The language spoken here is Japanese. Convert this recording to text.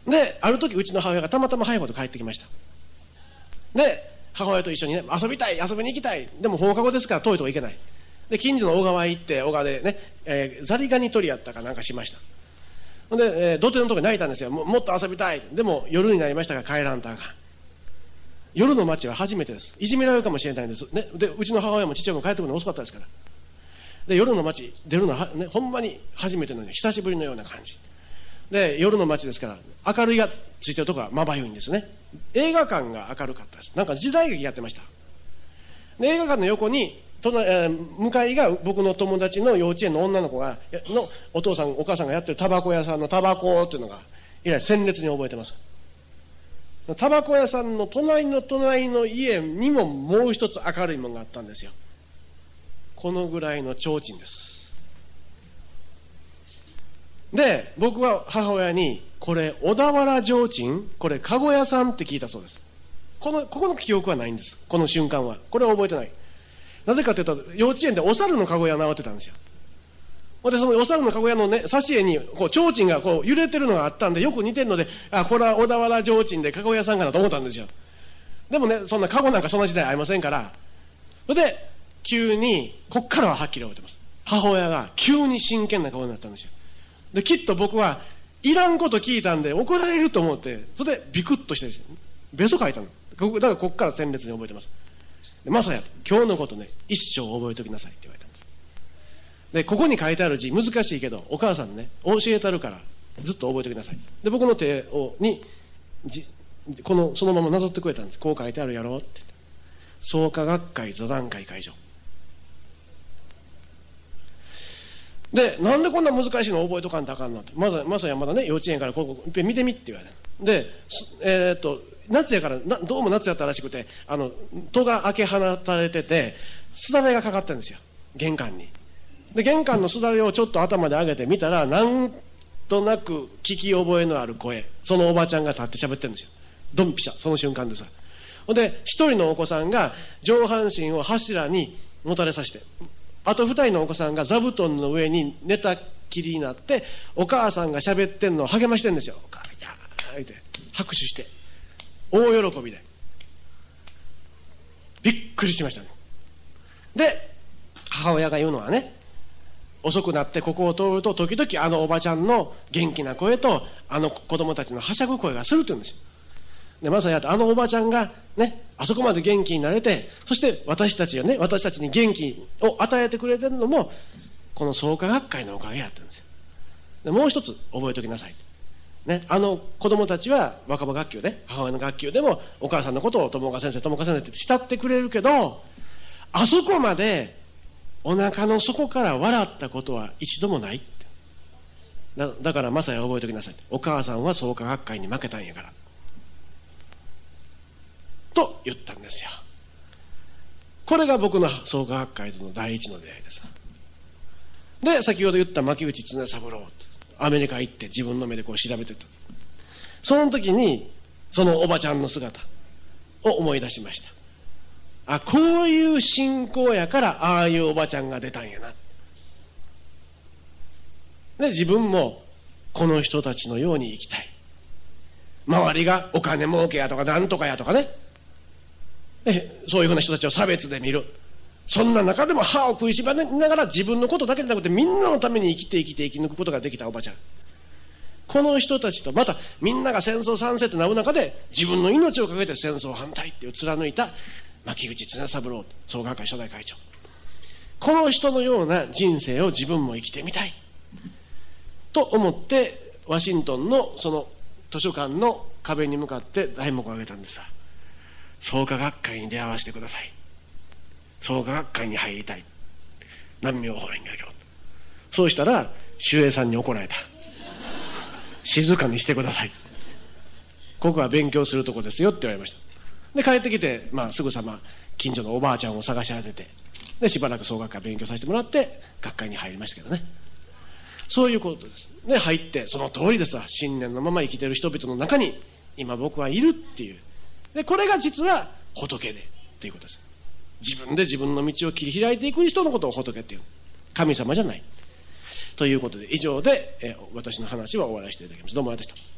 である時うちの母親がたまたま早いこと帰ってきました。で母親と一緒にね、遊びたい、遊びに行きたい、でも放課後ですから遠いとこ行けない。で近所の小川へ行って、小川でね、ザリガニ取りやったかなんかしました。で、土手のとこに泣いたんですよ。もっと遊びたい。でも夜になりましたから帰らんとあかん。夜の街は初めてです。いじめられるかもしれないんです、ね、でうちの母親も父親も帰ってくるの遅かったですから。で夜の街出るのは、ね、ほんまに初めてのように久しぶりのような感じで、夜の街ですから明るいがついてるところがまばゆいんですね。映画館が明るかったです。なんか時代劇やってました。で映画館の横に向かいが僕の友達の幼稚園の女の子のお父さんお母さんがやってるタバコ屋さんのタバコっていうのが以来鮮烈に覚えてます。タバコ屋さんの隣の隣の家にももう一つ明るいものがあったんですよ。このぐらいの提灯です。で僕は母親にこれ小田原提灯、これ籠屋さんって聞いたそうです。ここの記憶はないんです。この瞬間はこれは覚えてない。なぜかというと幼稚園でお猿の籠屋を習ってたんですよ。でそのお猿の籠屋のね挿絵にこう提灯がこう揺れてるのがあったんでよく似てるので、これは小田原提灯で籠屋さんかなと思ったんですよ。でもねそんな籠なんかそんな時代ありませんから。それで急にこっからははっきり覚えてます。母親が急に真剣な顔になったんですよ。できっと僕はいらんこと聞いたんで怒られると思って、それでビクッとしてですよ、べそかいたの。だからこっから鮮烈に覚えてます。でまさや今日のことね一生覚えておきなさいって言われたんです。でここに書いてある字難しいけどお母さんね教えたるからずっと覚えておきなさい。で僕の手にそのままなぞってくれたんです。こう書いてあるやろって言って、創価学会座談会会場で、なんでこんな難しいの覚えとかんとあかんのって。まさやまだね幼稚園からここいっぺん見てみって言われる。で夏やからどうも夏やったらしくて戸が開け放たれててすだれがかかってるんですよ玄関に。で玄関のすだれをちょっと頭で上げてみたらなんとなく聞き覚えのある声、そのおばちゃんが立って喋ってるんですよ。ドンピシャその瞬間でさ。で一人のお子さんが上半身を柱にもたれさせて、あと二人のお子さんが座布団の上に寝たきりになってお母さんが喋ってんのを励ましてるんですよ。お母ちゃんって拍手して大喜びでびっくりしましたね。で母親が言うのはね、遅くなってここを通ると時々おばちゃんの元気な声と子供たちのはしゃぐ声がするって言うんですよ。でまさやおばちゃんがねあそこまで元気になれて、そして私たちに元気を与えてくれてるのもこの創価学会のおかげやったんですよ。でもう一つ覚えておきなさいね、子供たちは若葉学級で母親の学級でもお母さんのことを友果先生って慕ってくれるけど、あそこまでお腹の底から笑ったことは一度もないって。だからまさや覚えておきなさい。お母さんは創価学会に負けたんやからと言ったんですよ。これが僕の創価学会との第一の出会いです。で先ほど言った牧口常三郎、アメリカ行って自分の目でこう調べてた。その時にそのおばちゃんの姿を思い出しました。こういう信仰やからああいうおばちゃんが出たんやな。で自分もこの人たちのように生きたい。周りがお金儲けやとかなんとかやとかね、そういうふうな人たちを差別で見る。そんな中でも歯を食いしばりながら自分のことだけじゃなくてみんなのために生き抜くことができたおばちゃん。この人たちとまたみんなが戦争賛成ってなる中で自分の命をかけて戦争反対っていう貫いた牧口常三郎創価学会初代会長。この人のような人生を自分も生きてみたいと思ってワシントンのその図書館の壁に向かって題目を挙げたんですが、創価学会に出会わせてください。創価学会に入りたい。南明法蓮華経。そうしたら周永さんに怒られた。静かにしてください。ここは勉強するとこですよって言われました。で帰ってきて、すぐさま近所のおばあちゃんを探し当てて、でしばらく創価学会勉強させてもらって学会に入りましたけどね。そういうことです。で入ってその通りですわ。信念のまま生きている人々の中に今僕はいるっていう。でこれが実は仏でっていうことです。自分で自分の道を切り開いていく人のことを仏っていう、神様じゃないということで、以上で、私の話は終わらせていただきます。どうもありがとうございました。